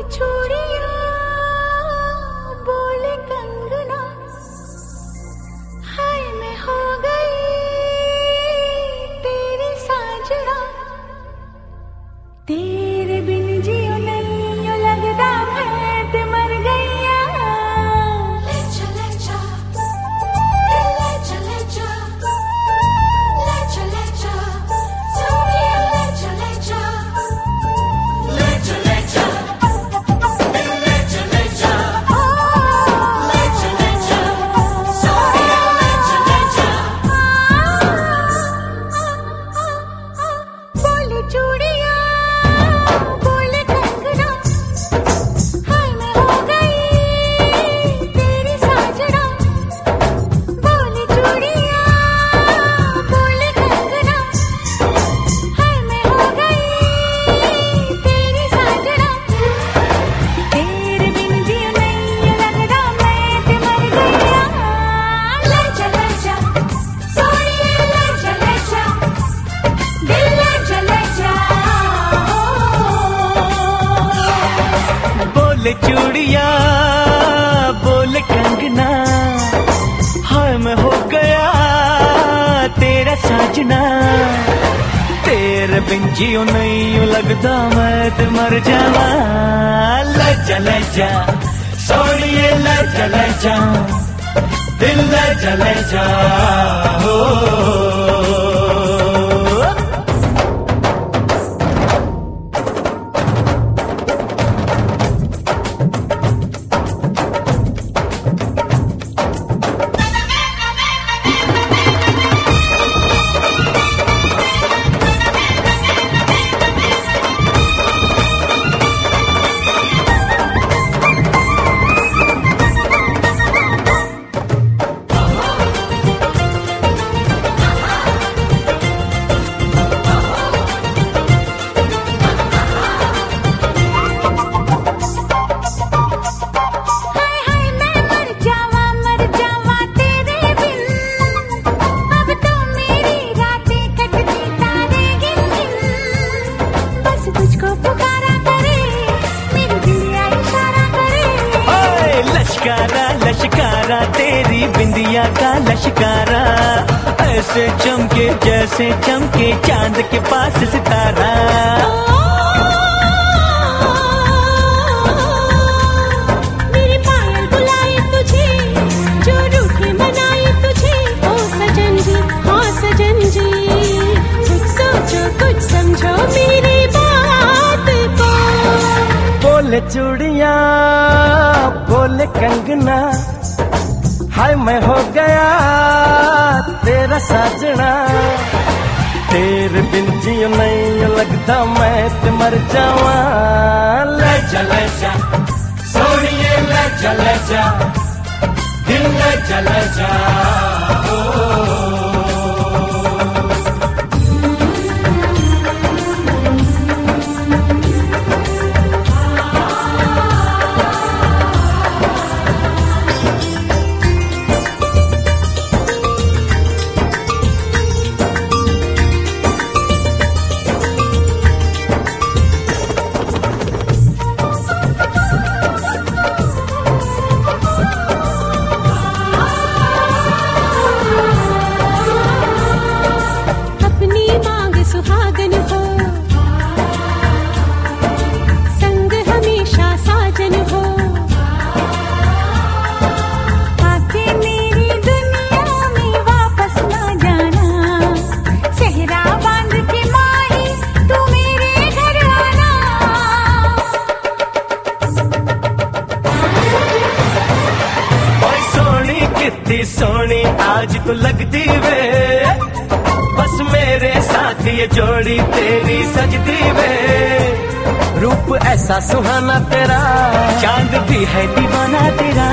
चूड़ियां बोले कंगना, हाय मैं हो गई तेरी साजना, तेरे बिन जियो नहीं लगदा मैं ते मर गईया। ले चले जा, ले चले जा, ले चले जा, सोनिया ले चले जा, ले चले जा, ले चले जा, ले चले जा, सोनिया ले चले जा। बोले चूड़ियां बोले कंगना, हाय मैं हो गई तेरी साजना, बोले चूड़ियां बोले कंगना, हाय मैं हो गई तेरी साजना, तेरे बिन जियो नहीं लगदा मैं ते मर गईया। ले चले जा, सोनिया ले चले जा, दिल ले चले जा। बोले चूड़िया बोले कंगना, हाय मैं हो गया तेरा साजना, तेरे बिन जियो नहीं लगदा मैं ते मर जावा। ले चले जा सोनिए ले चले जा, दिल ले चले जा हो। हाय हाय मैं मर जावा तेरे बिन, अब तो मेरी रातें कटती तारे गिन गिन, बस तुझको पुकारा करे मेरी दिलिया इशारा करे। ओए लश्कारा लश्कारा तेरी बिंदिया का लश्कारा, ऐसे चमके जैसे चमके चांद के पास सितारा। मेरी पायल बुलाए तुझे, जो रूठे मनाए तुझे, ओ सजन जी हाँ सजन जी, कुछ सोचो कुछ समझो मेरी बात को। बोले चूड़िया बोले कंगना, हाय मैं हो गया तेरा साजना, तेरे बिन जियो नहीं लगदा मैं ते मर जावा। ले चले जा सोनिए ले चले जा, दिल ले चले जा हो। अपनी मांग सुहागन हो, संग हमेशा साजन हो, आके मेरी दुनिया में वापस ना जाना, सेहरा बांध के माही तू मेरे घर आना। ओए सोनी कितनी सोनी आज तू लगती वे, बस मेरे साथ ये जोड़ी तेरी सजती वे। रूप ऐसा सुहाना तेरा, चांद भी है दीवाना तेरा।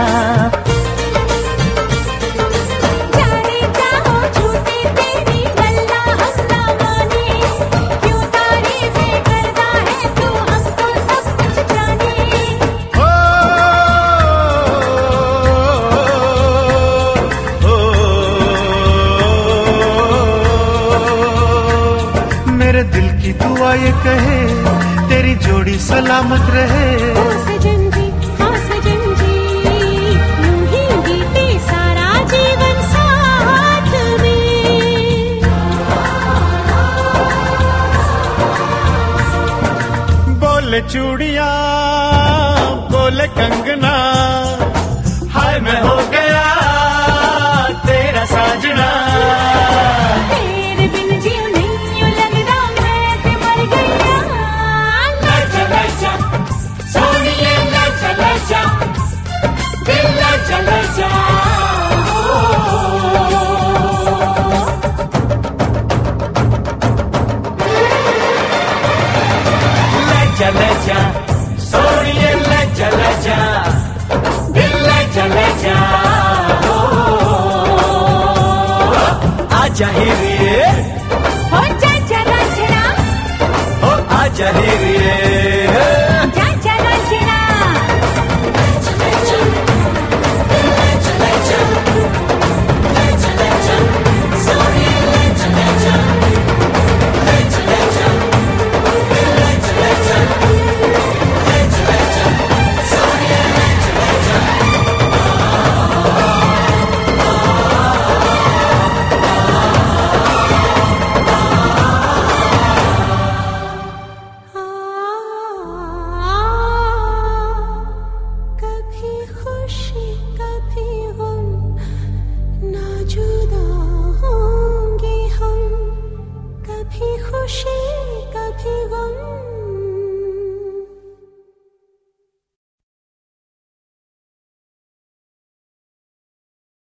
जाने जाओ झूठी तेरी गल्ला हम ना माने, क्यों तारीफें करता है तू हमको सब कुछ जाने। ओ, ओ, मेरे दिल की दुआ ये कहे तेरी जोड़ी सलामत रहे। ओ सजन जी, ओ सजन जी, यूं ही बीते सारा जीवन साथ में। बोले चूड़िया बोले कंगना, हाय मैं हो गया तेरा साजना। तेरे बिन जीऊं नहीं यूं लगदा मैं ते मर गईया। लजा लजा सोनिए लजा लजा, दिल लजा लजा। लजा लजा सोनिए लजा लजा, दिल लजा लजा। आजा हीरे हो जा जरा जरा, ओ आजा हीरे।